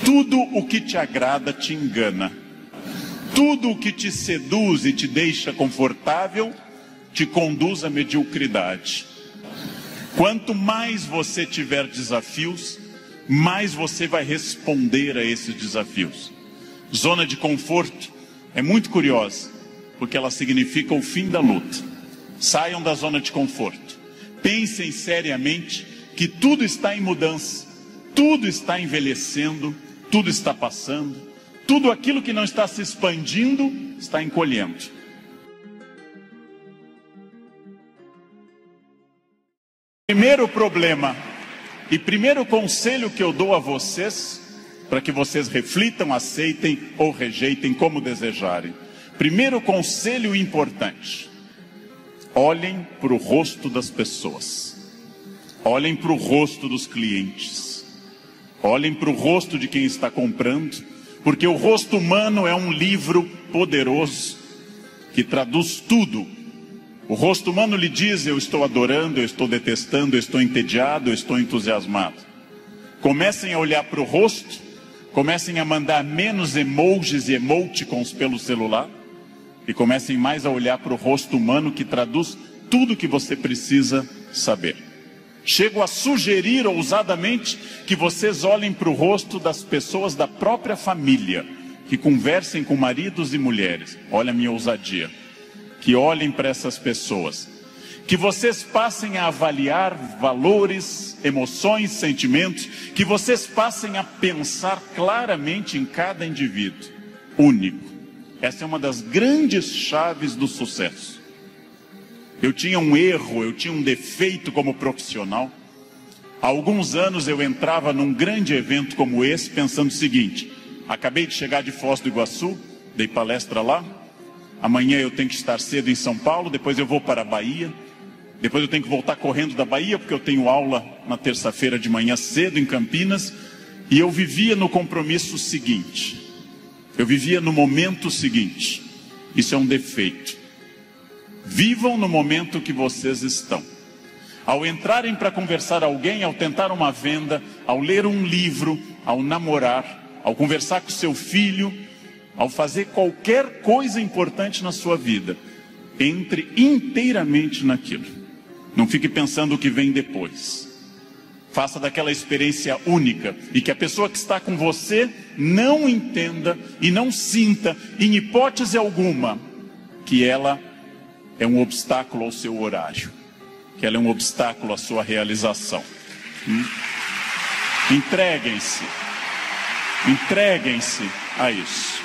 Tudo o que te agrada te engana. Tudo o que te seduz e te deixa confortável te conduz à mediocridade. Quanto mais você tiver desafios, mais você vai responder a esses desafios. Zona de conforto é muito curiosa, porque ela significa o fim da luta. Saiam da zona de conforto. Pensem seriamente que tudo está em mudança, tudo está envelhecendo, tudo está passando, tudo aquilo que não está se expandindo está encolhendo. Primeiro problema e primeiro conselho que eu dou a vocês, para que vocês reflitam, aceitem ou rejeitem como desejarem. Primeiro conselho importante: olhem para o rosto das pessoas, olhem para o rosto dos clientes, olhem para o rosto de quem está comprando, porque o rosto humano é um livro poderoso que traduz tudo. O rosto humano lhe diz: eu estou adorando, eu estou detestando, eu estou entediado, eu estou entusiasmado. Comecem a olhar para o rosto, comecem a mandar menos emojis e emoticons pelo celular e comecem mais a olhar para o rosto humano, que traduz tudo que você precisa saber. Chego a sugerir ousadamente que vocês olhem para o rosto das pessoas da própria família, que conversem com maridos e mulheres. Olha a minha ousadia. Que olhem para essas pessoas, que vocês passem a avaliar valores, emoções, sentimentos, que vocês passem a pensar claramente em cada indivíduo único. Essa é uma das grandes chaves do sucesso. Eu tinha um erro, eu tinha um defeito como profissional. Há alguns anos eu entrava num grande evento como esse pensando o seguinte: acabei de chegar de Foz do Iguaçu, dei palestra lá. Amanhã eu tenho que estar cedo em São Paulo, depois eu vou para a Bahia, depois eu tenho que voltar correndo da Bahia, porque eu tenho aula na terça-feira de manhã cedo em Campinas, e eu vivia no compromisso seguinte, eu vivia no momento seguinte. Isso é um defeito. Vivam no momento que vocês estão. Ao entrarem para conversar com alguém, ao tentar uma venda, ao ler um livro, ao namorar, ao conversar com seu filho, ao fazer qualquer coisa importante na sua vida, entre inteiramente naquilo. Não fique pensando o que vem depois. Faça daquela experiência única, e que a pessoa que está com você não entenda e não sinta, em hipótese alguma, que ela é um obstáculo ao seu horário, que ela é um obstáculo à sua realização. Entreguem-se a isso.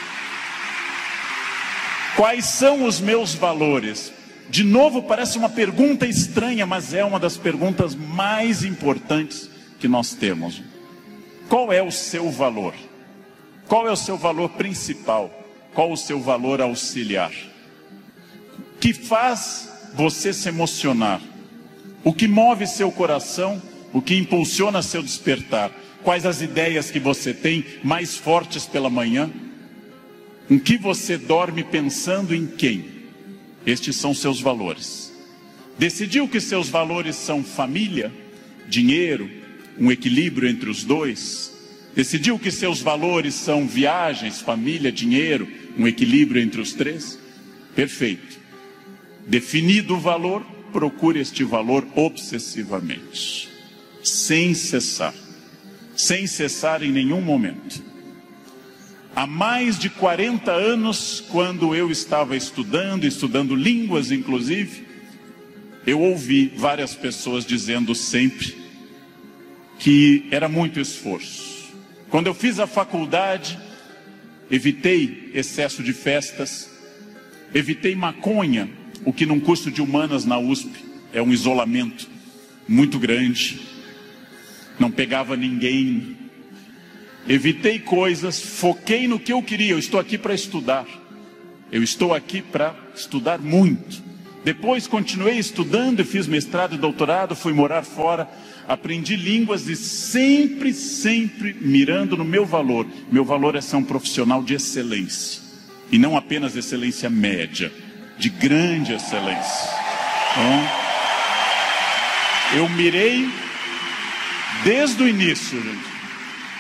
Quais são os meus valores? De novo, parece uma pergunta estranha, mas é uma das perguntas mais importantes que nós temos. Qual é o seu valor? Qual é o seu valor principal? Qual o seu valor auxiliar? O que faz você se emocionar? O que move seu coração? O que impulsiona seu despertar? Quais as ideias que você tem mais fortes pela manhã? Em que você dorme pensando em quem? Estes são seus valores. Decidiu que seus valores são família, dinheiro, um equilíbrio entre os dois? Decidiu que seus valores são viagens, família, dinheiro, um equilíbrio entre os três? Perfeito. Definido o valor, procure este valor obsessivamente, sem cessar em nenhum momento. Há mais de 40 anos, quando eu estava estudando línguas inclusive, eu ouvi várias pessoas dizendo sempre que era muito esforço. Quando eu fiz a faculdade, evitei excesso de festas, evitei maconha, o que num curso de humanas na USP é um isolamento muito grande, não pegava ninguém. Evitei coisas, foquei no que eu queria. Eu estou aqui para estudar. Eu estou aqui para estudar muito. Depois continuei estudando e fiz mestrado e doutorado, fui morar fora, aprendi línguas e sempre mirando no meu valor. Meu valor é ser um profissional de excelência. E não apenas excelência média, de grande excelência. Então, eu mirei desde o início, gente.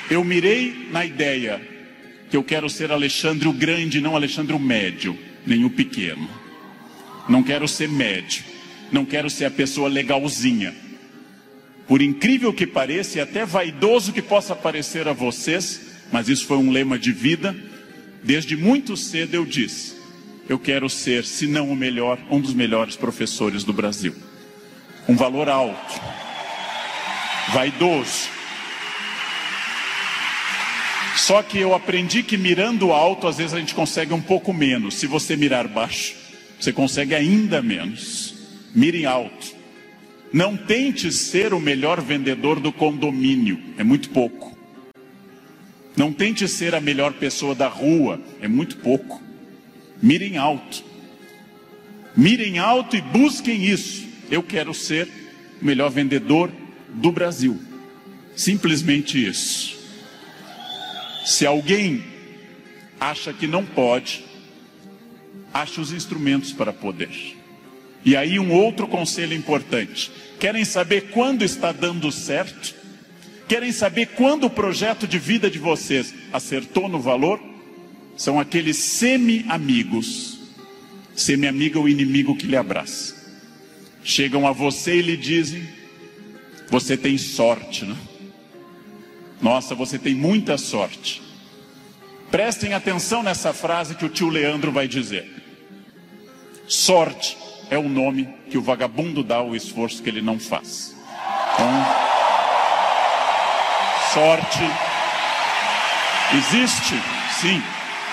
Eu mirei na ideia que eu quero ser Alexandre o Grande, não Alexandre o Médio, nem o Pequeno. Não quero ser médio, não quero ser a pessoa legalzinha. Por incrível que pareça, e até vaidoso que possa parecer a vocês, mas isso foi um lema de vida. Desde muito cedo eu disse: eu quero ser, se não o melhor, um dos melhores professores do Brasil. Um valor alto, vaidoso. Só que eu aprendi que mirando alto, às vezes a gente consegue um pouco menos. Se você mirar baixo, você consegue ainda menos. Mire alto. Não tente ser o melhor vendedor do condomínio, é muito pouco. Não tente ser a melhor pessoa da rua, é muito pouco. Mirem alto. Mirem alto e busquem isso. Eu quero ser o melhor vendedor do Brasil. Simplesmente isso. Se alguém acha que não pode, ache os instrumentos para poder. E aí um outro conselho importante. Querem saber quando está dando certo? Querem saber quando o projeto de vida de vocês acertou no valor? São aqueles semi-amigos. Semi-amigo é o inimigo que lhe abraça. Chegam a você e lhe dizem: você tem sorte, né? Nossa, você tem muita sorte. Prestem atenção nessa frase que o tio Leandro vai dizer. Sorte é o nome que o vagabundo dá ao esforço que ele não faz. Então, sorte existe, sim.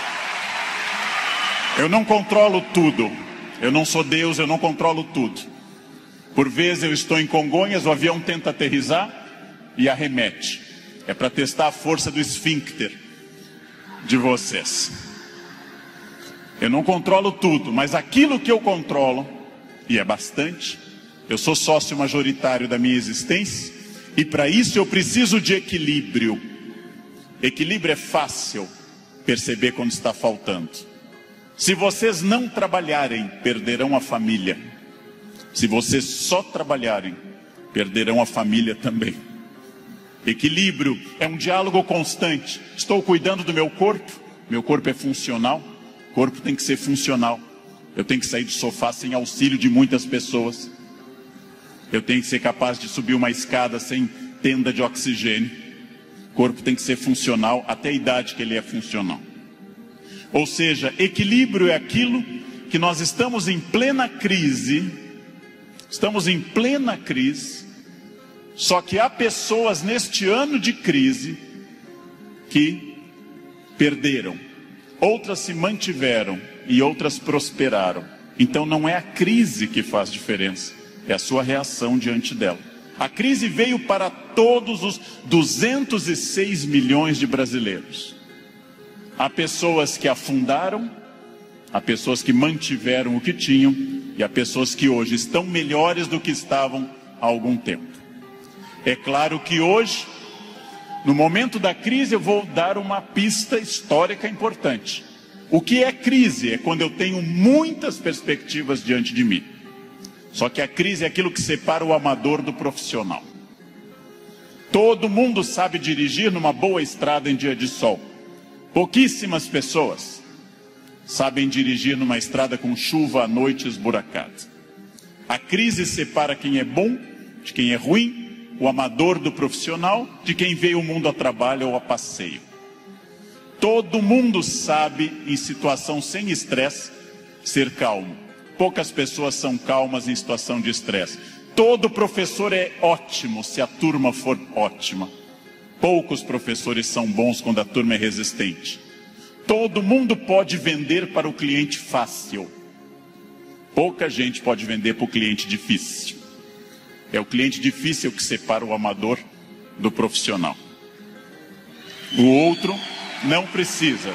Eu não controlo tudo. Eu não sou Deus, eu não controlo tudo. Por vezes eu estou em Congonhas, o avião tenta aterrissar e arremete. É para testar a força do esfíncter de vocês. Eu não controlo tudo, mas aquilo que eu controlo, e é bastante, eu sou sócio majoritário da minha existência, e para isso eu preciso de equilíbrio. Equilíbrio é fácil perceber quando está faltando. Se vocês não trabalharem, perderão a família. Se vocês só trabalharem, perderão a família também. Equilíbrio é um diálogo constante. Estou cuidando do meu corpo é funcional, o corpo tem que ser funcional. Eu tenho que sair do sofá sem auxílio de muitas pessoas. Eu tenho que ser capaz de subir uma escada sem tenda de oxigênio. O corpo tem que ser funcional até a idade que ele é funcional. Ou seja, equilíbrio é aquilo que nós estamos em plena crise. Estamos em plena crise. Só que há pessoas neste ano de crise que perderam. Outras se mantiveram e outras prosperaram. Então não é a crise que faz diferença, é a sua reação diante dela. A crise veio para todos os 206 milhões de brasileiros. Há pessoas que afundaram, há pessoas que mantiveram o que tinham, e há pessoas que hoje estão melhores do que estavam há algum tempo. É claro que hoje, no momento da crise, eu vou dar uma pista histórica importante. O que é crise? É quando eu tenho muitas perspectivas diante de mim. Só que a crise é aquilo que separa o amador do profissional. Todo mundo sabe dirigir numa boa estrada em dia de sol. Pouquíssimas pessoas sabem dirigir numa estrada com chuva à noite esburacada. A crise separa quem é bom de quem é ruim, o amador do profissional, de quem veio ao mundo a trabalho ou a passeio. Todo mundo sabe, em situação sem estresse, ser calmo. Poucas pessoas são calmas em situação de estresse. Todo professor é ótimo se a turma for ótima. Poucos professores são bons quando a turma é resistente. Todo mundo pode vender para o cliente fácil. Pouca gente pode vender para o cliente difícil. É o cliente difícil que separa o amador do profissional. O outro não precisa.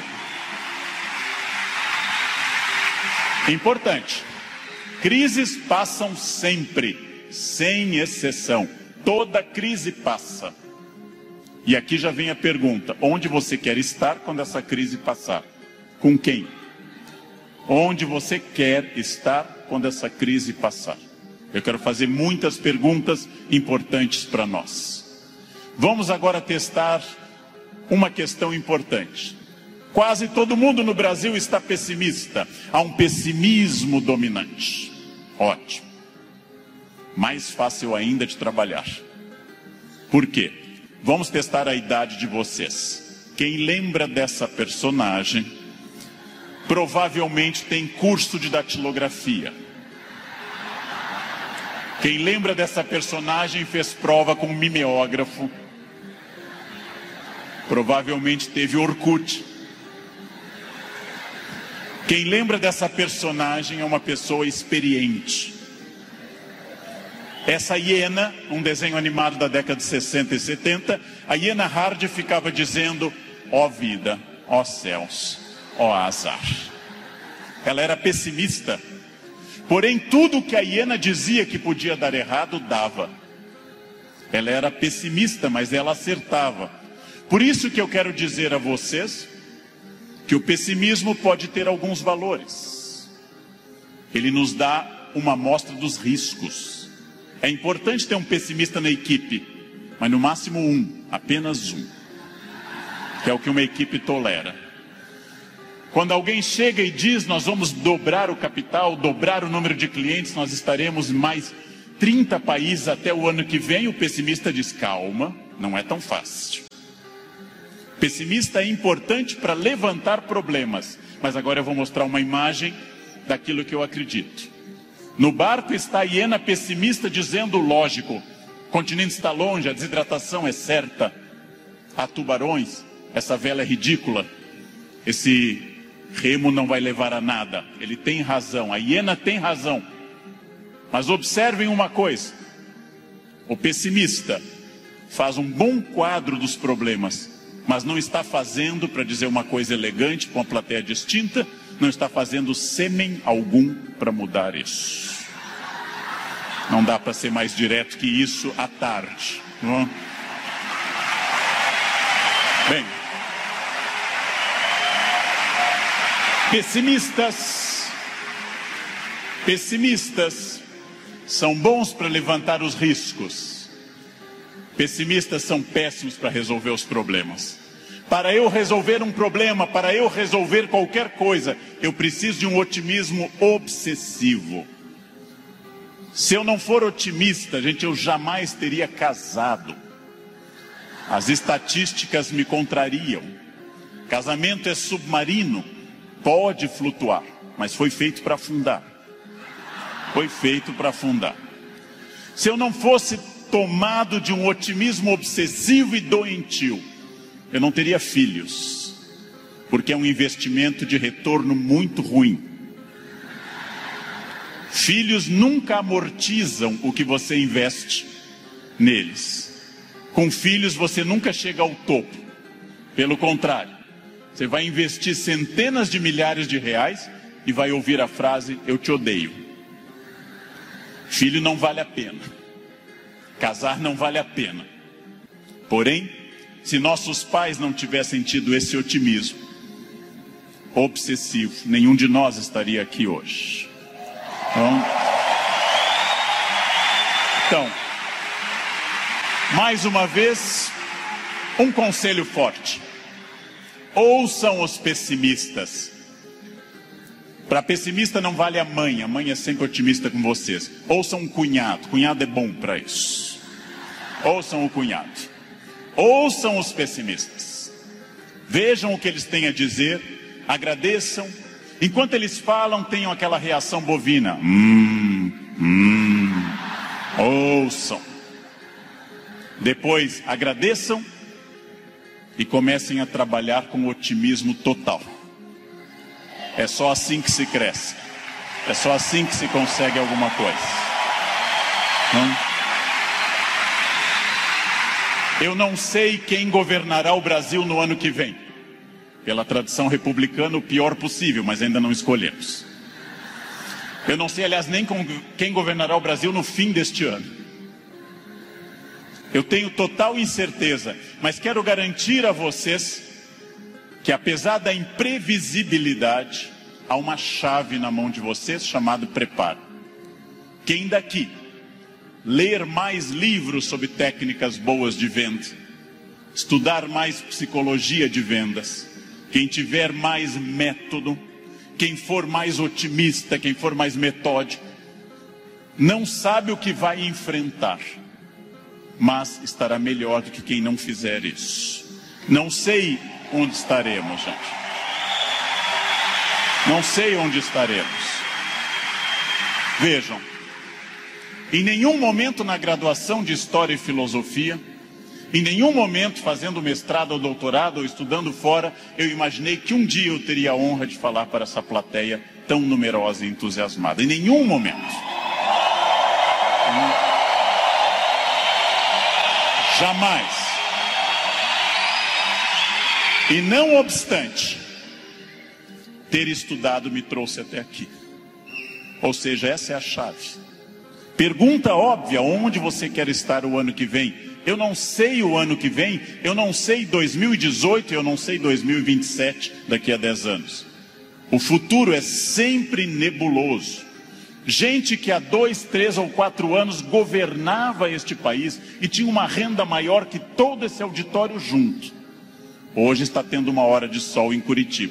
Importante. Crises passam sempre, sem exceção. Toda crise passa. E aqui já vem a pergunta: onde você quer estar quando essa crise passar? Com quem? Onde você quer estar quando essa crise passar? Eu quero fazer muitas perguntas importantes para nós. Vamos agora testar uma questão importante. Quase todo mundo no Brasil está pessimista. Há um pessimismo dominante. Ótimo. Mais fácil ainda de trabalhar. Por quê? Vamos testar a idade de vocês. Quem lembra dessa personagem, provavelmente tem curso de datilografia. Quem lembra dessa personagem fez prova com um mimeógrafo. Provavelmente teve Orkut. Quem lembra dessa personagem é uma pessoa experiente. Essa hiena, um desenho animado da década de 60 e 70, a hiena Hard ficava dizendo: ó vida, ó céus, ó azar. Ela era pessimista, porém tudo que a hiena dizia que podia dar errado, dava. Ela era pessimista, mas ela acertava. Por isso que eu quero dizer a vocês que o pessimismo pode ter alguns valores. Ele nos dá uma amostra dos riscos. É importante ter um pessimista na equipe, mas no máximo um, apenas um, que é o que uma equipe tolera. Quando alguém chega e diz: nós vamos dobrar o capital, dobrar o número de clientes, nós estaremos em mais 30 países até o ano que vem, o pessimista diz: calma, não é tão fácil. Pessimista é importante para levantar problemas, mas agora eu vou mostrar uma imagem daquilo que eu acredito. No barco está a hiena pessimista dizendo: lógico, o continente está longe, a desidratação é certa, há tubarões, essa vela é ridícula, esse remo não vai levar a nada. Ele tem razão, a hiena tem razão. Mas observem uma coisa: o pessimista faz um bom quadro dos problemas, mas não está fazendo, para dizer uma coisa elegante para uma plateia distinta, não está fazendo sêmen algum para mudar isso. Não dá para ser mais direto que isso à tarde, não é? Bem, pessimistas são bons para levantar os riscos. Pessimistas são péssimos para resolver os problemas. Para eu resolver um problema, para eu resolver qualquer coisa, eu preciso de um otimismo obsessivo. Se eu não for otimista, gente, eu jamais teria casado. As estatísticas me contrariam. Casamento é submarino, pode flutuar, mas foi feito para afundar. Foi feito para afundar. Se eu não fosse tomado de um otimismo obsessivo e doentio, eu não teria filhos, porque é um investimento de retorno muito ruim. Filhos nunca amortizam o que você investe neles. Com filhos você nunca chega ao topo. Pelo contrário, você vai investir centenas de milhares de reais e vai ouvir a frase: eu te odeio. Filho não vale a pena. Casar não vale a pena. Porém, se nossos pais não tivessem tido esse otimismo obsessivo, nenhum de nós estaria aqui hoje. Então, mais uma vez, um conselho forte: ouçam os pessimistas. Para pessimista não vale a mãe é sempre otimista com vocês. Ouçam um cunhado, cunhado é bom para isso. Ouçam o cunhado. Ouçam os pessimistas. Vejam o que eles têm a dizer, agradeçam. Enquanto eles falam, tenham aquela reação bovina. Ouçam. Depois agradeçam e comecem a trabalhar com otimismo total. É só assim que se cresce. É só assim que se consegue alguma coisa. Eu não sei quem governará o Brasil no ano que vem. Pela tradição republicana, o pior possível, mas ainda não escolhemos. Eu não sei, aliás, nem quem governará o Brasil no fim deste ano. Eu tenho total incerteza, mas quero garantir a vocês que, apesar da imprevisibilidade, há uma chave na mão de vocês chamada preparo. Quem daqui ler mais livros sobre técnicas boas de venda, estudar mais psicologia de vendas, quem tiver mais método, quem for mais otimista, quem for mais metódico, não sabe o que vai enfrentar, mas estará melhor do que quem não fizer isso. Não sei onde estaremos, gente. Não sei onde estaremos. Vejam, em nenhum momento na graduação de História e Filosofia, em nenhum momento fazendo mestrado ou doutorado ou estudando fora, eu imaginei que um dia eu teria a honra de falar para essa plateia tão numerosa e entusiasmada. Em nenhum momento. Jamais. E não obstante, ter estudado me trouxe até aqui. Ou seja, essa é a chave. Pergunta óbvia, onde você quer estar o ano que vem? Eu não sei o ano que vem, eu não sei 2018, eu não sei 2027, daqui a 10 anos. O futuro é sempre nebuloso. Gente que há 2, 3 ou 4 anos governava este país e tinha uma renda maior que todo esse auditório junto. Hoje está tendo uma hora de sol em Curitiba.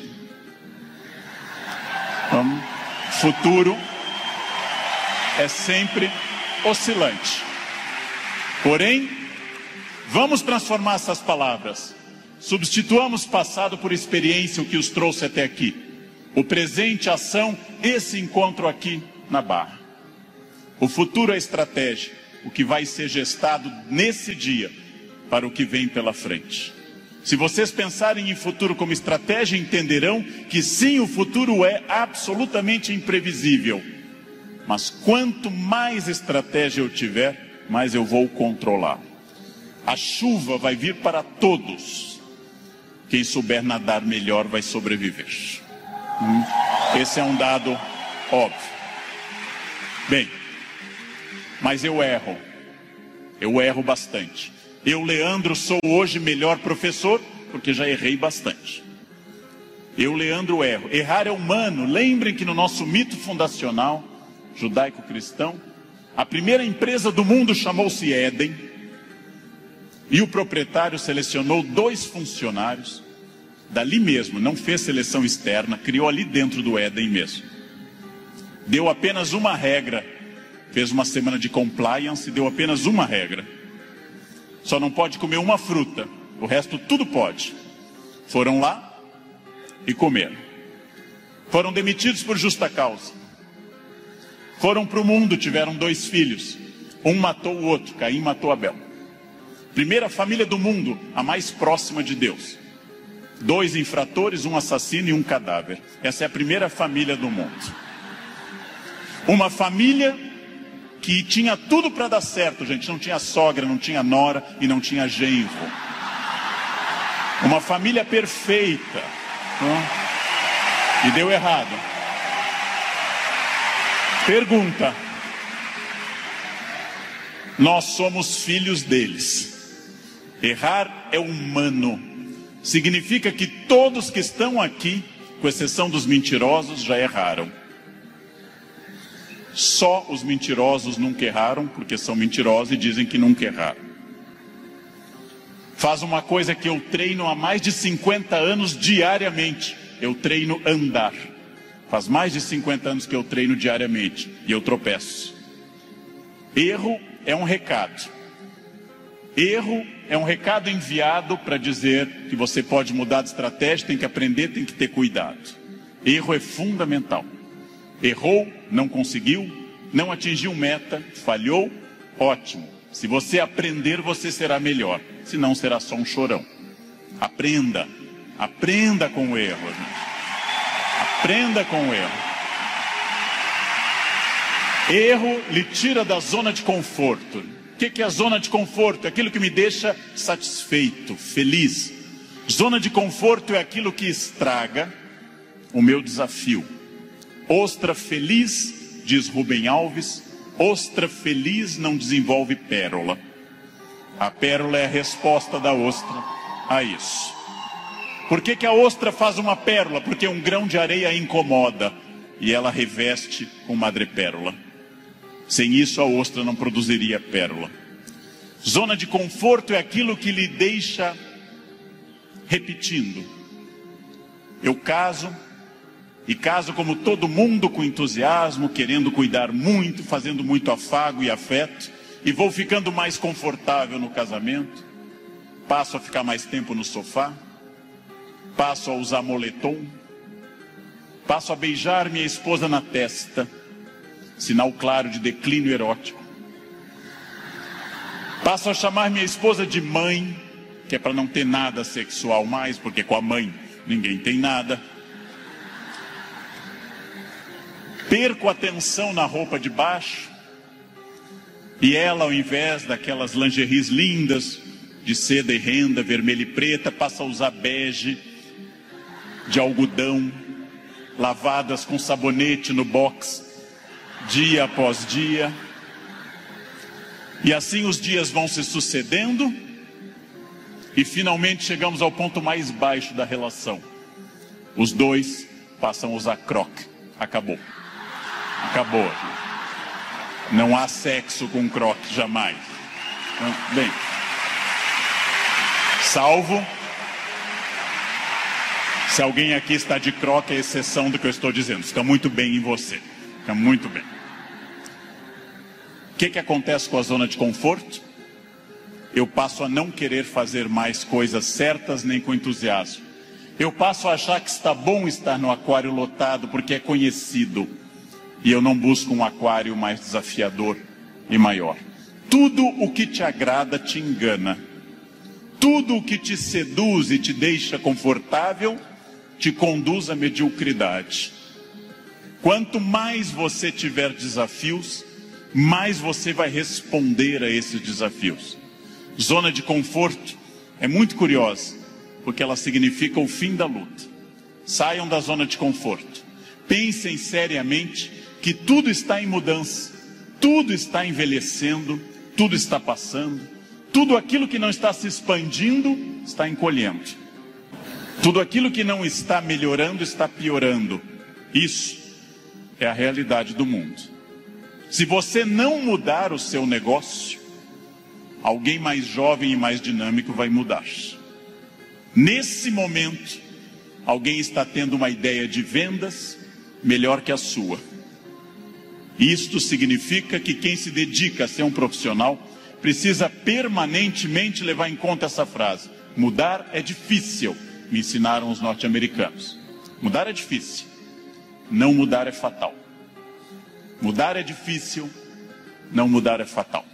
Então, futuro é sempre oscilante. Porém, vamos transformar essas palavras. Substituamos passado por experiência, o que os trouxe até aqui. O presente, ação, esse encontro aqui na Barra. O futuro é estratégia, o que vai ser gestado nesse dia para o que vem pela frente. Se vocês pensarem em futuro como estratégia, entenderão que sim, o futuro é absolutamente imprevisível. Mas quanto mais estratégia eu tiver, mais eu vou controlar. A chuva vai vir para todos. Quem souber nadar melhor vai sobreviver. Esse é um dado óbvio. Bem, mas eu erro. Eu erro bastante. Eu, Leandro, sou hoje melhor professor, porque já errei bastante. Eu, Leandro, erro. Errar é humano. Lembrem que no nosso mito fundacional judaico-cristão, a primeira empresa do mundo chamou-se Éden, e o proprietário selecionou 2 funcionários, dali mesmo, não fez seleção externa, criou ali dentro do Éden mesmo. Deu apenas uma regra, fez uma semana de compliance e deu apenas uma regra. Só não pode comer uma fruta, o resto tudo pode. Foram lá e comeram. Foram demitidos por justa causa. Foram para o mundo, tiveram 2 filhos. Um matou o outro, Caim matou Abel. Primeira família do mundo, a mais próxima de Deus. 2 infratores, um assassino e um cadáver. Essa é a primeira família do mundo. Uma família que tinha tudo para dar certo, gente. Não tinha sogra, não tinha nora e não tinha genro. Uma família perfeita. E deu errado. Pergunta. Nós somos filhos deles. Errar é humano. Significa que todos que estão aqui, com exceção dos mentirosos, já erraram. Só os mentirosos nunca erraram, porque são mentirosos e dizem que nunca erraram. Faz uma coisa que eu treino há mais de 50 anos diariamente. Eu treino andar. Faz mais de 50 anos que eu treino diariamente e eu tropeço. Erro é um recado. Erro é um recado enviado para dizer que você pode mudar de estratégia, tem que aprender, tem que ter cuidado. Erro é fundamental. Errou, não conseguiu, não atingiu meta, falhou, ótimo. Se você aprender, você será melhor. Se não, será só um chorão. Aprenda. Aprenda com o erro, gente. Aprenda com o erro. Erro lhe tira da zona de conforto. O que é a zona de conforto? É aquilo que me deixa satisfeito, feliz. Zona de conforto é aquilo que estraga o meu desafio. Ostra feliz, diz Rubem Alves, ostra feliz não desenvolve pérola. A pérola é a resposta da ostra a isso. Por que a ostra faz uma pérola? Porque um grão de areia a incomoda e ela reveste com madrepérola. Sem isso a ostra não produziria pérola. Zona de conforto é aquilo que lhe deixa repetindo. Eu caso, e caso como todo mundo, com entusiasmo, querendo cuidar muito, fazendo muito afago e afeto, e vou ficando mais confortável no casamento, passo a ficar mais tempo no sofá, passo a usar moletom, passo a beijar minha esposa na testa, sinal claro de declínio erótico. Passo a chamar minha esposa de mãe, que é para não ter nada sexual mais, porque com a mãe ninguém tem nada. Perco a atenção na roupa de baixo, e ela, ao invés daquelas lingeries lindas, de seda e renda, vermelha e preta, passa a usar bege, de algodão, lavadas com sabonete no box, dia após dia. E assim os dias vão se sucedendo, e finalmente chegamos ao ponto mais baixo da relação. Os dois passam a usar croque. Acabou. Acabou. Não há sexo com croque, jamais. Bem, salvo se alguém aqui está de croque, é exceção do que eu estou dizendo. Fica muito bem em você. Fica muito bem. O que acontece com a zona de conforto? Eu passo a não querer fazer mais coisas certas nem com entusiasmo. Eu passo a achar que está bom estar no aquário lotado porque é conhecido. E eu não busco um aquário mais desafiador e maior. Tudo o que te agrada te engana. Tudo o que te seduz e te deixa confortável te conduz à mediocridade. Quanto mais você tiver desafios, mais você vai responder a esses desafios. Zona de conforto é muito curiosa, porque ela significa o fim da luta. Saiam da zona de conforto. Pensem seriamente que tudo está em mudança, tudo está envelhecendo, tudo está passando, tudo aquilo que não está se expandindo está encolhendo. Tudo aquilo que não está melhorando está piorando. Isso é a realidade do mundo. Se você não mudar o seu negócio, alguém mais jovem e mais dinâmico vai mudar. Nesse momento, alguém está tendo uma ideia de vendas melhor que a sua. Isto significa que quem se dedica a ser um profissional precisa permanentemente levar em conta essa frase: mudar é difícil, me ensinaram os norte-americanos. Mudar é difícil, não mudar é fatal. Mudar é difícil, não mudar é fatal.